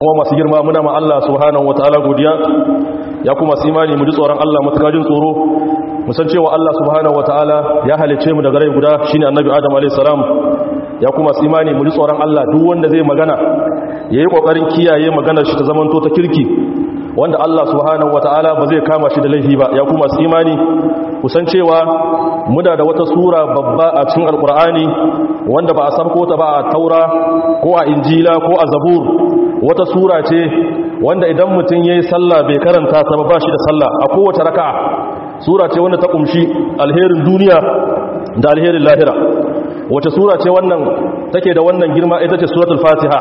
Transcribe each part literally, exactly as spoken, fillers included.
kuma masu girma muna ma Allah subhanahu wataala godiya ya kuma su imani mu ji tsoron Allah matakajin tsoro mu san cewa Allah subhanahu wataala ya halice mu daga rai guda shine annabi Adam alayhi salam ya kuma su imani mu ji tsoron Allah duk wanda zai magana yayi kokarin kiyaye maganar shi ta zamanto ta kirki wanda Allah subhanahu wataala ba zai kama shi da laifi ba ya kuma su imani ku san cewa muna da wata sura babba a cikin alkur'ani wanda ba a sabko ta ba a taura ko a injila ko a zabur wata sura ce wanda idan mutum yayi sallah bai karanta ta ba shi da sallah a kowace raka'a sura ce wanda ta kumshi alherin duniya da alherin lahira wace sura ce wannan take da wannan girma ita ce suratul fatiha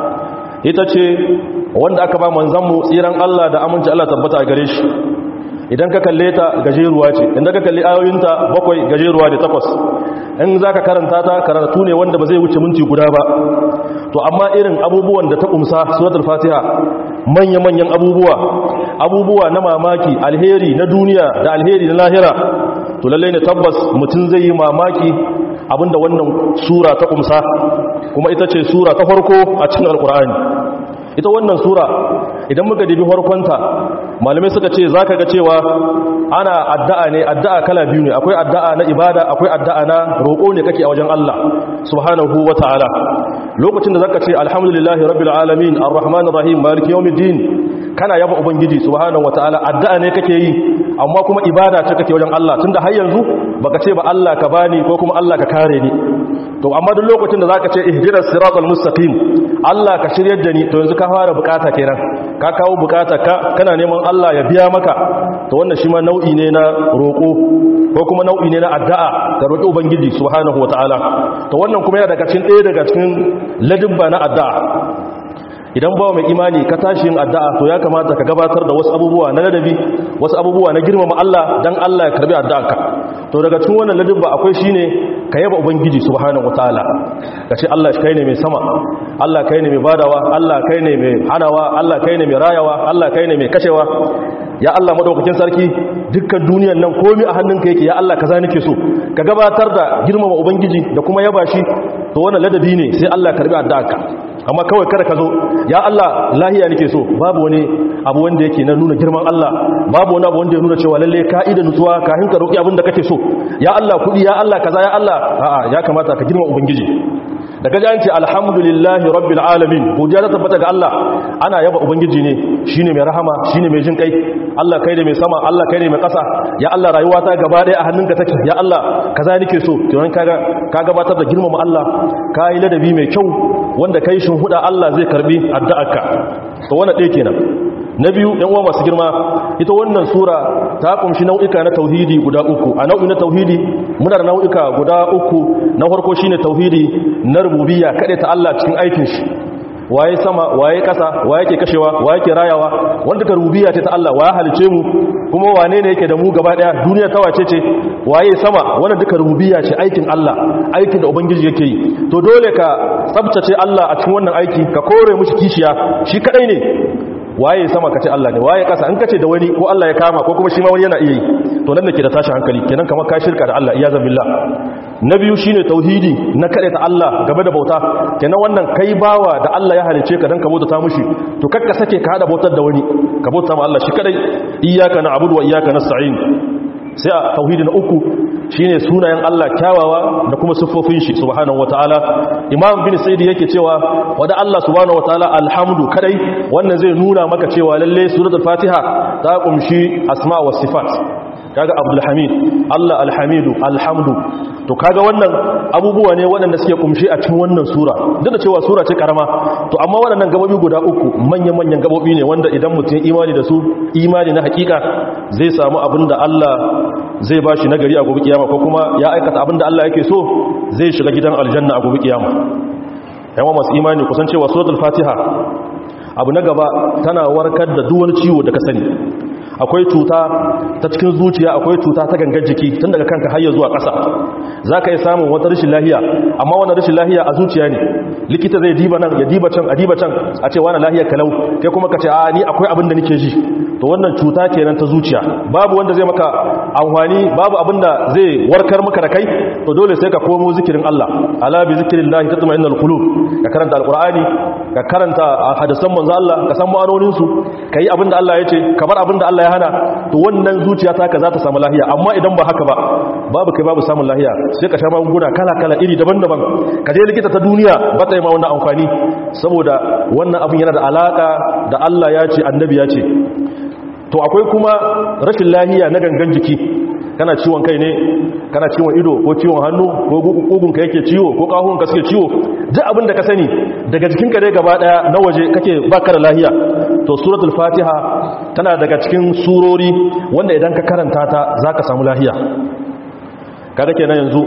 ita ce wanda aka ba manzanmu tsiran Allah da aminci Allah tabbata a gare shi idan ka kalle ta gajeruwa ce idan ka kalli ayoyinta bakwai gajeruwa da takwas in za ka karanta ta karatu ne wanda ba zai wuce minti guda ba to amma irin abubuwan da ta kumsa suratul fatiha manya-manyan abubuwa abubuwa na mamaki alheri na duniya da alheri na lahira to lallai ne tabbas mutum zai yi mamaki abinda wannan sura ta kumsa kuma ita ce sura ta farko a cikin alkur'ani ita wannan sura idan muka dibi farkonta malamai suka ce zaka ga cewa ana addu'a ne addu'a kala biyu ne akwai addu'a na ibada akwai addu'a na roƙo ne kake a wajen Allah subhanahu wataala lokacin da zaka ce alhamdulillahi rabbil alamin arrahmanir rahim maliki yawmiddin kana yaba ubangiji subhanahu wataala addu'a ne kake yi amma kuma ibada ce kake wajen Allah tunda har yanzu baka ce ba Allah ka bani ko kuma Allah ka kare ni to amma duk lokacin da zaka ce ihdinas siratal mustaqim Allah ka shiryar da ni to yanzu ka fara bukata kenan ka kawo bukata ka kana neman Allah ya biya maka to wannan shi ma nau'i ne na roko ko kuma nau'i ne na addu'a ka roki ubangiji subhanahu wataala to wannan kuma yana daga cikin ɗaya daga cikin ladabba na addu'a idan bawa mai imani ka tashi yin addu'a to ya kamata ka gabatar da wasu abubuwa na ladabi wasu abubuwa na girmama Allah dan Allah ya karbi addu'arka to daga cikin wannan ladabba akwai shine ka yaba ubangiji subhanahu wataala ka ce Allah kai ne mai sama Allah kai ne mai badawa Allah kai ne mai hanawa Allah kai ne mai rayawa Allah kai ne mai kashewa ya Allah madaukakin sarki dukkan duniyar nan komai a hannunka yake ya Allah kaza nake so ka gabatar da girmama ubangiji da kuma yaba shi to wannan ladabi ne sai Allah ya karbi addu'arka amma kawai kada ka zo ya Allah lahiya nake so babu wani abu wanda yake na nuna girman Allah babu wani abu wanda ya nuna cewa lalle ka'ida nutsuwa kafin ka roki abin da kake so ya Allah kudi ya Allah kaza ya Allah a'a ya kamata ka girma ubangiji daga ji an ce alhamdulillahi rabbil alamin godiya ta tabbata ga Allah ana yaba ubangiji ne shine mai rahama shine mai jin kai Allah kai ne mai sama Allah kai ne mai kasa ya Allah rayuwa ta gaba daya a hannunka take ya Allah kaza nake so kiran kaga ka gabatar da girmama Allah kai ladabi mai kyau wanda kai shin huda Allah zai karbi addu'arka to wannan dai kenan na biyu ɗan uwa masu girma ita wannan sura ta kumshi nau'ika na tauhidi guda uku a nau'i na tauhidi muna da nau'ika guda uku na farko shine tauhidi na rububiyya kade ta Allah cikin aikin shi waye sama waye kasa waye ke kashewa waye ke rayawa wanda ka rububiyya ce ta Allah waye halice mu kuma wane ne yake da mu gaba daya duniya ta wace ce waye sama wannan duka rububiyya ce aikin Allah aikin da ubangiji yake yi to dole ka tsabtace Allah a cikin wannan aiki ka kore mushi kishiya shi kadai ne waye sama kace Allah ne waye kasa in kace da wani ko Allah ya kama ko kuma shi ma wani yana iya yi to nan nake da tashi hankali kenan kamar ka shirka da Allah iyazan billah na biyu shine tauhidi na kade ta Allah gaba da bauta kenan wannan kai bawa da Allah ya halice ka dan ka bauta mushi to kakka sake ka hada bautar da wani ka bauta ma Allah shi kadai iyyaka na'budu wa iyyaka nasta'in sai a tauhidi na uku shine sunayen Allah kyawawa da kuma siffofin shi subhanahu wataala imam bin sa'id yake cewa wanda Allah subhanahu wataala alhamdu kadai wannan zai nuna maka cewa lalle suratul fatiha ta kumshi asma was sifat kaga abdul hamid Allah alhamidu alhamdu to kaga wannan abubuwa ne waɗanda suke kumshi a cikin wannan sura duk da cewa sura ce karama to amma waɗannan gabobi guda uku manyan manyan gabobi ne wanda idan mutum imani da su imani na hakika zai samu abinda Allah zai bashi nagari a gobe kiyama ko kuma ya aikata abinda Allah yake so zai shiga gidan aljanna a gobe kiyama yawa masu imani kusan cewa suratul fatiha abu na gaba tana warkar da duk wani ciwo da ka sani akwai cuta ta cikin zuciya akwai cuta ta gangar jiki tun daga kanka har zuwa ƙasa za ka yi samun wata rashin lahiya amma wani rashin lahiya a zuciya ne likita zai diba nan ya diba can a diba can a ce wani lahiyar kalau kai kuma ka ce a ni akwai abin da nake ji to to wannan cuta kenan ta zuciya. Babu wanda zai maka amfani, babu abinda zai warkar maka da kai, to dole sai ka komo zikirin Allah. Ala bi zikrillahi tatma'innul qulub. Ka karanta alqur'ani, ka karanta hadisan manzo Allah, ka san ma'anonin su, kai abinda Allah ya ce, ka bar abinda Allah ya hana, to wannan zuciya ta ka za ta samu lafiya. Amma idan ba haka ba, babu kai babu samun lafiya, sai ka sha magunguna kala-kala iri daban-daban, ka je likita ta duniya ba ta yi ma wannan amfani, saboda wannan abin yana da alaka da Allah ya ce, annabi ya ce. To akwai kuma rashin lafiya na gangan jiki, kana ciwon kai ne, kana ciwon ido ko ciwon hannu ko kugunka yake ciwo ko kahunka suke ciwo, duk abin da ka sani daga jikinka dai gaba daya na waje kake baka da lafiya, to suratul fatiha tana daga cikin surori wanda idan ka karanta ta zaka samu lafiya. Kaga kenan yanzu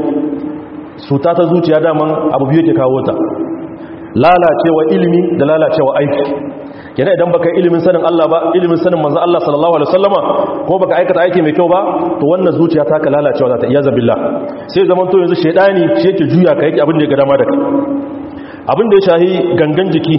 suta ta zuciya daman abu biyu ke kawo ta, lalacewa ilimi da lalacewa aiki. Kenan idan baka ilimin sanin Allah ba, ilimin sanin manzo Allah sallallahu alaihi wasallama, ko baka aikata aiki mai kyau ba, to wannan zuciya ta ka lalacewa za ta iyaza billah. Sai zaman to yanzu shedani shi yake juya ka yake abin da ya ga dama da kai. Abin da ya shahi gangan jiki,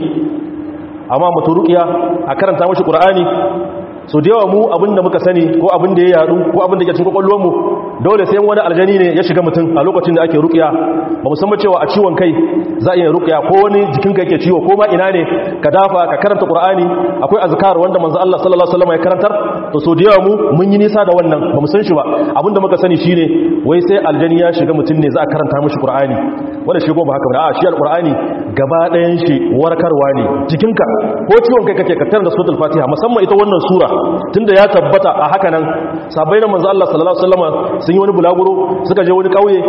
amma mutu ruqiya a karanta mashi qur'ani, so da yawa mu abin da muka sani ko abin da ya yadu ko abin da ke cikin kwakwalwar mu, dole sai wani aljani ne ya shiga mutum a lokacin da ake ruqiya. Ba musamman cewa a ciwon kai za a iya ruqiya, ko wani jikinka yake ciwo ko ma ina ne ka dafa ka karanta qur'ani. Akwai azkar wanda manzo Allah sallallahu alaihi wasallam ya karantar, to so da yawa mu mun yi nisa da wannan, ba mu san shi ba. Abin da muka sani shine wai sai aljani ya shiga mutum ne za a karanta mishi qur'ani, wanda shi ko ba haka ba. A shi alqur'ani gaba ɗayan shi warkarwa ne. Jikinka ko ciwon kai kake ka karanta suratul fatiha, musamman ita wannan sura, tunda ya tabbata a haka nan sahabbai na manzo Allah sallallahu alaihi wasallam sun yi wani bulaguro, suka je wani kauye,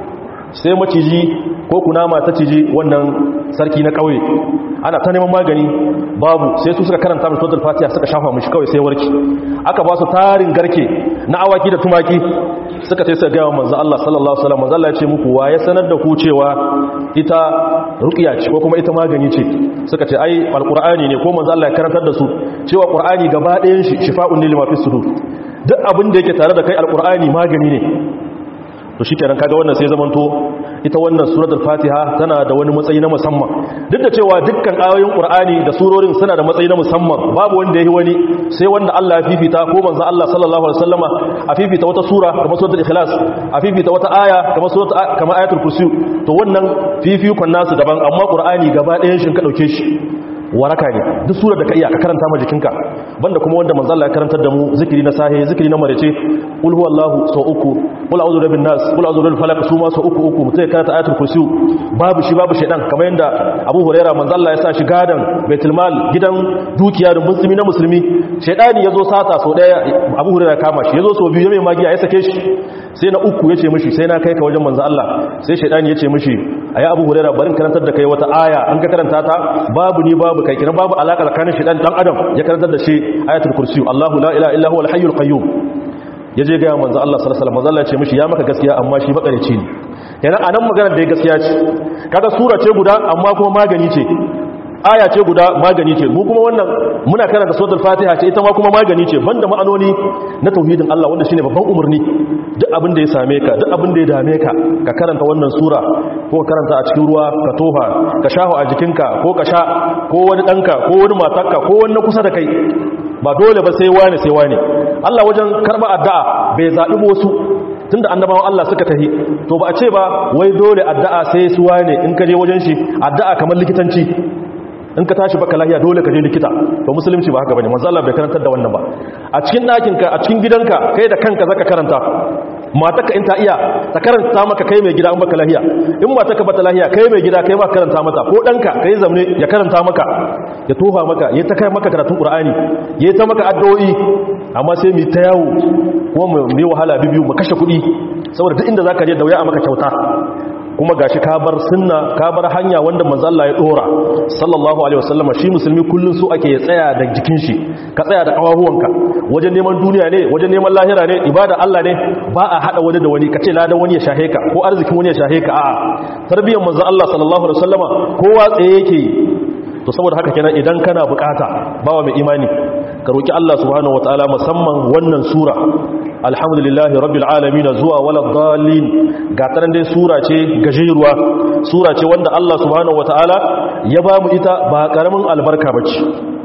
sai maciji ko kunama ta ciji wannan sarki na kauye, ana ta neman magani babu, sai su suka karanta mai suratul fatiha suka shafa mishi kawai sai warki. Aka ba su tarin garke na awaki da tumaki, suka ce suka gaya manzo Allah sallallahu alaihi wasallam, manzo Allah ya ce muku wa ya sanar da ku cewa ita ruqiya ce ko kuma ita magani ce? Suka ce ai alqur'ani ne, ko manzo Allah ya karantar da su cewa qur'ani gaba ɗayan shi shifa'un lil ma fi sudur, duk abin da yake tare da kai alqur'ani magani ne. To shi kenan kaga wannan sai zamanto ita wannan suratul fatiha tana da wani matsayi na musamman, duk da cewa dukkan ayoyin qur'ani da surorin suna da matsayi na musamman, babu wanda yayi wani sai wanda Allah ya fifita, ko manzo Allah sallallahu alaihi wasallama a fifita wata sura kamar suratul ikhlas, a fifita wata aya kamar suratul kamar ayatul kursi, to wannan fifikon nasu daban. Amma qur'ani gaba ɗayan shi ka dauke shi waraka ne, duk surar da ka iya ka karanta ma jikinka. Banda kuma wanda manzo Allah ya karantar da mu zikiri na sahi, zikiri na marece, qul huwallahu sau uku, qul a'udhu birabbin nas, qul a'udhu birabbil falaq, su ma sau uku uku mutai karanta ayatul kursi. Babu shi babu shedan, kamar yanda Abu Hurairah manzo Allah ya sa shi gadan baitul mal, gidan dukiya da musulmi na musulmi. Shedani yazo sata sau daya, Abu Hurairah kama shi, yazo sau biyu ya mai magiya ya sake shi. Sai na uku yace mishi sai na kai ka wajen manzo Allah. Sai shedani yace mishi ayi Abu Hurairah barin karantar da kai wata aya, an ka karanta ta babu ni babu kai, kina babu alaka tsakanin shi dan adam. Ya karantar da shi ayatul kursi, Allahu la ilaha illa huwal hayyul qayyum. Yaje ga manzo Allah sallallahu alaihi wasallam, manzo Allah ya ce mishi ya maka gaskiya amma shi makareci ne. Yana anan magana da gaskiya ce, kaga sura ce guda amma kuma magani ce, aya ce guda magani ce. Mu kuma wannan muna karanta suratul fatiha ce, ita ma kuma magani ce, banda ma'anoni na tauhidin Allah wanda shine babban umarni. Duk abin da ya same ka, duk abin da ya dame ka, ka karanta wannan sura, ko ka karanta a cikin ruwa ka tofa, ka shaho a jikinka, ko ka sha, ko wani danka, ko wani matarka, ko wani kusa da kai. Ba dole ba sai wani sai wani. Allah wajen karba addu'a bai zabi wasu, tunda annabawan Allah suka tahi, to ba a ce ba wai dole addu'a sai su wane. In ka je wajen shi addu'a kamar likitanci, in ka tashi baka lahiya dole ka je likita, to musulunci ba haka bane. Manzo Allah bai karantar da wannan ba. A cikin ɗakinka, a cikin gidanka, kai da kanka zaka karanta. Matarka in ta iya ta karanta maka kai mai gida in baka lahiya, in matarka bata lahiya kai mai gida kai ma karanta mata, ko danka kai zamne ya karanta maka, ya tofa maka, ya ta kai maka karatun Qur'ani, ya ta maka addu'o'i. Amma sai mu ta yawo ko mu yi wahala bibiyu mu kashe kuɗi, saboda duk inda zaka je da wuya a maka kyauta. Kuma gashi ka bar sunna, ka bar hanya wanda manzo Allah ya dora sallallahu alaihi wasallam. Shi musulmi kullun su ake ya tsaya da jikin shi, ka tsaya da kawahuwanka, wajen neman duniya ne, wajen neman lahira ne, ibada Allah ne. Ba a hada wani da wani, kace ladan wani ya shahe ka ko arzikin wani ya shahe ka. A'a, tarbiyyar manzo Allah sallallahu alaihi wasallama kowa tsaye yake. To saboda haka kenan idan kana bukata bawa mai imani ka roki Allah subhanahu wataala, musamman wannan sura alhamdulillahi rabbil alamin zuwa walad dallin. Ga taran dai sura ce gajeruwa, sura ce wanda Allah subhanahu wataala ya ba mu ita, ba karamin albarka bace.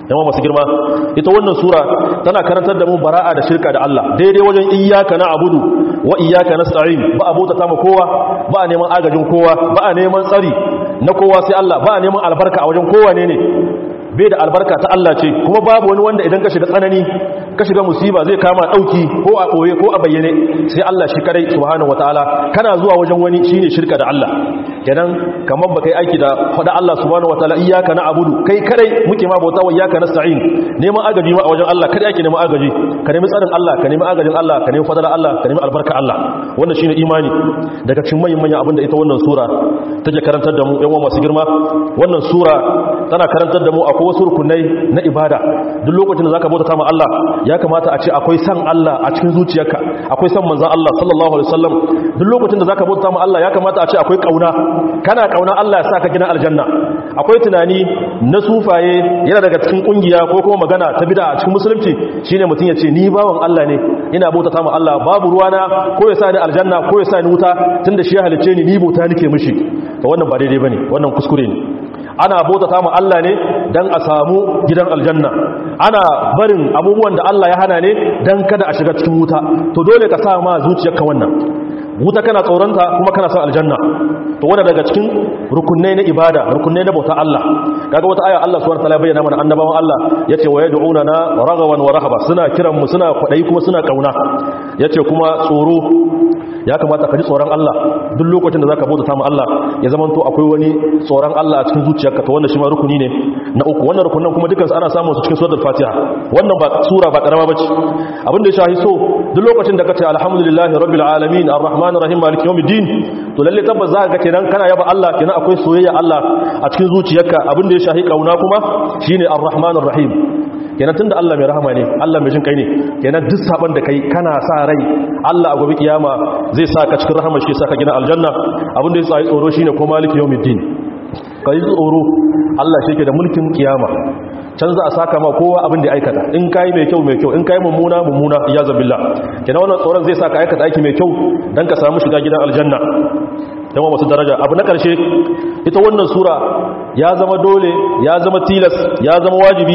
yawan masu girma ita wannan sura tana karantar da mu bara'a da shirka da Allah daidai wajen iyyaka na'budu wa iyyaka nasta'in ba abota ta mu kowa ba a neman agajin kowa ba a neman tsari na kowa sai Allah ba a neman albarka a wajen kowa ne ne bai da albarka ta Allah ce kuma babu wani wanda idan ka shiga tsanani ka shiga musiba zai kama dauki ko a koye ko a bayyane sai Allah shi kadai subhanahu wataala kana zuwa wajen wani shine shirka da Allah kenan kamar baka yi aiki da fada Allah subhanahu wataala iyyaka na'budu kai kadai muke ma bauta wa iyyaka nasta'in neman agaji ma a wajen Allah kadai ake neman agaji ka nemi tsarin Allah ka nemi agajin Allah ka nemi fadalar Allah ka nemi albarka Allah wannan shine imani daga cikin manyan manyan abinda ita wannan sura take karantar da mu yan uwa masu girma wannan sura tana karantar da mu akwai wasu rukunai na ibada duk lokacin da zaka bauta ma Allah ya kamata a ce akwai san Allah a cikin zuciyarka akwai san manzon Allah sallallahu alaihi wasallam duk lokacin da zaka bauta ma Allah ya kamata a ce akwai kauna kana kauna Allah ya saka gina aljanna akwai tunani na sufaye yana daga cikin kungiya ko kuma magana ta bid'a a cikin musulunci shine mutun ya ce ni bawan Allah ne ina bauta ma Allah babu ruwana ko ya sa ni aljanna ko ya sa ni wuta tunda shi ya halice ni ni bauta nake mishi to wannan ba daidai bane wannan kuskure ne ana bautata ma Allah ne dan a samu gidan aljanna ana barin abubuwan da Allah ya hana ne dan kada a shiga cikin wuta to dole ka sa ma zuciyarka wannan wuta kana tsoronta kuma kana son aljanna to wanda daga cikin rukunai na ibada rukunai na bauta Allah kaga wata aya Allah subhanahu wataala bayyana mana annabawan Allah yace wa yad'unana ragawan wa rahaba suna kiran mu suna kwadai kuma suna kauna yace kuma tsoro ya kamata ka ji tsoron Allah duk lokacin da zaka bauta ma Allah ya zaman to akwai wani tsoron Allah a cikin zuciyarka to wannan shi ma rukuni ne na uku wannan rukunan kuma dukansu ana samun su cikin suratul Fatiha wannan ba sura ba karama bace abin da ya shahi so duk lokacin da kace alhamdulillahi rabbil alamin arrahmanir rahim maliki yawmiddin to lalle tabbas za ka ga kenan kana yaba Allah kenan akwai soyayya Allah a cikin zuciyarka abin da ya shahi kauna kuma shine arrahmanir rahim kenan tunda Allah mai rahama ne Allah mai jin kai ne kenan duk saban da kai kana sa rai Allah a gobe kiyama zai saka cikin rahama shi saka gina aljanna abin da ya tsayi tsoro shine ko maliki yawmiddin kai tsoro Allah shi ke da mulkin kiyama can za a saka ma kowa abin da aikata in kai mai kyau mai kyau in kai mummuna mummuna iyaza billah kenan wannan tsoron zai saka aikata aiki mai kyau dan ka samu shiga gidan aljanna yawa masu daraja abu na karshe ita wannan sura ya zama dole ya zama tilas ya zama wajibi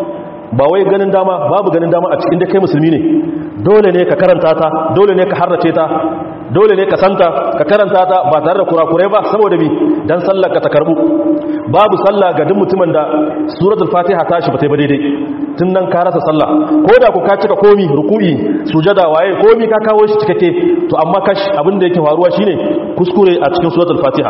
ba wai ganin dama babu ganin dama a cikin da kai musulmi ne dole ne ka karanta ta dole ne ka harrace ta dole ne ka santa ka karanta ta ba tare da kurakurai ba saboda bi dan sallar ka ta karbu babu sallah ga duk mutumin da suratul fatiha ta shi ba ta yi ba daidai tun nan ka rasa sallah ko da ku ka cika komi ruku'i sujada waye komi ka kawo shi cikakke to amma kash abin da yake faruwa shine kuskure a cikin suratul fatiha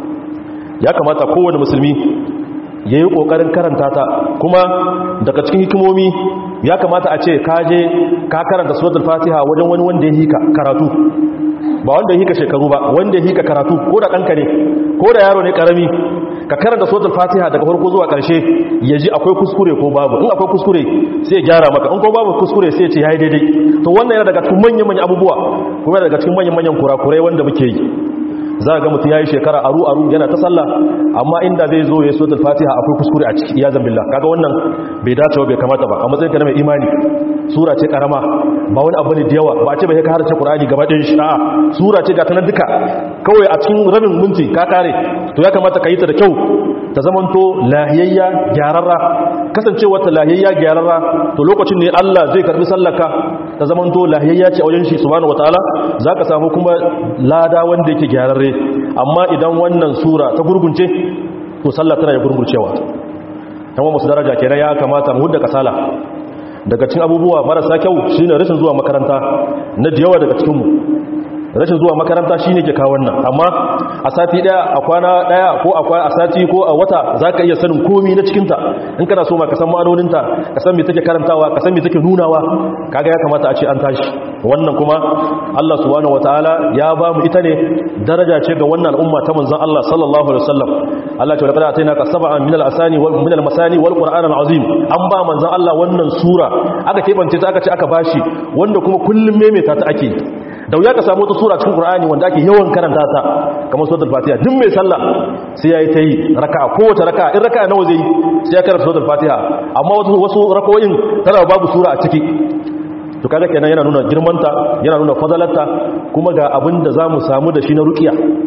ya kamata kowane musulmi ya yi ƙoƙarin karanta ta kuma daga cikin hikimomi ya kamata a ce kaje ka karanta suratul fatiha wajen wani wanda ya hika karatu ba wanda ya hika shekaru ba wanda ya hika karatu ko da ɗanka ne ko da yaro ne ƙarami ka karanta suratul fatiha daga farko zuwa ƙarshe ya ji akwai kuskure ko babu in akwai kuskure sai ya gyara maka in ko babu kuskure sai ya ce ya yi daidai to wannan yana daga cikin manyan manyan abubuwa kuma daga cikin manyan manyan kurakurai wanda muke yi za ga mutum ya yi shekara aru-aru yana ta sallah amma inda zai zo ya suratul fatiha akwai kuskure a ciki ya zambillah kaga wannan bai dace ba bai kamata ba a matsayin ka na mai imani sura ce karama ba wani abu ne da yawa ba a ce bai ka harce qur'ani gaba ɗayan shi a'a sura ce ga ta nan duka kawai a cikin rabin minti ka kare to ya kamata ka yi ta da kyau ta zamanto lahiyayya gyararra kasancewar ta lahiyayya gyararra to lokacin ne Allah zai karbi sallarka ta zamanto lahiyayya ce a wajen shi subhanahu wataala zaka samu kuma lada wanda yake gyararre amma idan wannan sura ta gurgunce to sallah tana ya gurgurcewa kuma musu daraja kenan ya kamata mu hudda kasala daga cikin abubuwa marasa kyau shine rashin zuwa makaranta na da yawa daga cikin mu rashin zuwa makaranta shine ke kawo wannan amma a sati daya a kwana daya ko a kwana a sati ko a wata zaka iya sanin komai na cikin ta in kana so ma ka san ma'anoninta ka san me take karantawa ka san me take nunawa kaga ya kamata a ce an tashi wannan kuma Allah subhanahu wataala ya ba mu ita ne daraja ce ga wannan al'umma ta manzon Allah sallallahu alaihi wasallam Allah ta laqad atainaka sab'an min al-asani wal min al-masani wal qur'an al-azim an ba manzon Allah wannan sura aka kebance ta aka ce aka bashi wanda kuma kullum memeta ta ake da wuya ka samu wata sura cikin Qur'ani wanda ake yawan karanta ta kamar suratul Fatiha duk mai sallah sai yayi tayi raka'a kowace raka'a in raka'a nawa zai sai ya karanta suratul Fatiha amma wasu wasu raka'o'in tana babu sura a ciki to kaga kenan yana nuna girmanta yana nuna fadalarta kuma ga abin da zamu samu da shi na ruqiya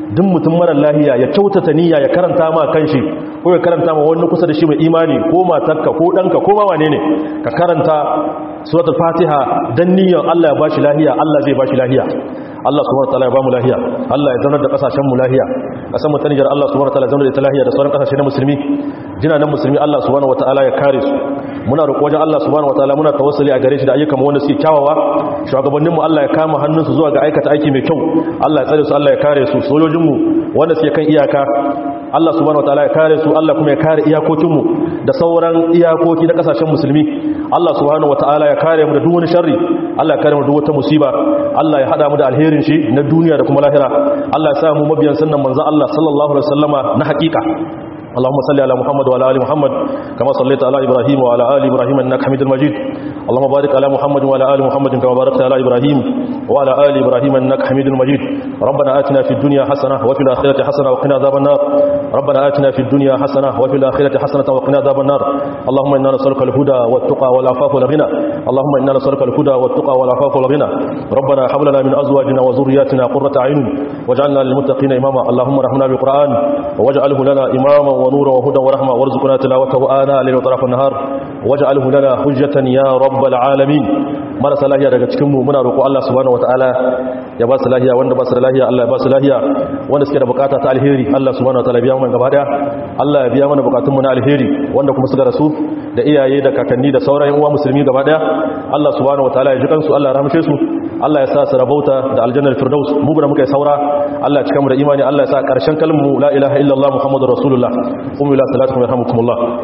duk mutum mara lahiya ya kyautata niyya ya karanta ma kanshi ko ya karanta ma wani kusa da shi mai imani ko matarka ko danka ko ma wane ne ka karanta suratul fatiha dan niyyar Allah ya bashi lahiya Allah zai bashi lahiya Allah subhanahu wataala ya bamu lahiya Allah ya zaunar da kasashen mu lahiya kasan mu ta Niger Allah subhanahu wataala ya zaunar da ita lahiya da sauran kasashe na musulmi jinanan musulmi Allah subhanahu wataala ya kare su muna roƙo wajen Allah subhanahu wataala muna tawassuli a gare shi da ayyukan wanda suke kyawawa shugabannin mu Allah ya kama hannunsu zuwa ga aikata aiki mai kyau Allah ya tsare su Allah ya kare su sojojin mu wanda suke kan iyaka Allah subhanahu wataala ya kare su Allah kuma ya kare iyakokin mu da sauran iyakoki na kasashen musulmi Allah subhanahu wataala ya kare mu da duk wani sharri Allah ya kare mu da duk wata musiba Allah ya hada mu da alherin shi na duniya da kuma lahira Allah ya sa mu mabiyan sunnan manzon Allah sallallahu alaihi wasallama na hakika اللهم صل على محمد وعلى ال محمد كما صليت على ابراهيم وعلى ال ابراهيم انك حميد مجيد اللهم بارك على محمد وعلى ال محمد كما باركت على ابراهيم وعلى ال ابراهيم انك حميد مجيد ربنا آتنا في الدنيا حسنه وفي الاخره حسنه وقنا عذاب النار ربنا آتنا في الدنيا حسنه وفي الاخره حسنه وقنا عذاب النار اللهم انا نسالك الهدى والتقى والعفاف والغنى اللهم انا نسالك الهدى والتقى والعفاف والغنى ربنا هب لنا من ازواجنا وذرياتنا قرة اعين واجعلنا للمتقين اماما اللهم ارحمنا بالقران واجعله لنا اماما ونورا وهدى ورحمة وارزقنا تلاوته آناء الليل وطرف النهار واجعله لنا حجة يا رب العالمين marasa lahiya daga cikinmu muna roƙo Allah subhanahu wataala ya ba su lahiya wanda ba su da lahiya Allah ya ba su lahiya wanda suke da bukata ta alheri Allah subhanahu wataala biya mu gaba daya Allah ya biya mana bukatun mu na alheri wanda kuma suka rasu da iyaye da kakanni da sauran uwa musulmi gaba daya Allah subhanahu wataala ya ji kansu Allah ya rahmishe su Allah ya sa su rabauta da aljannar firdaus mu gura muka yi saura Allah ya cika mu da imani Allah ya sa karshen kalmu la ilaha illallah muhammadur rasulullah qum ila salatikum yarhamukumullah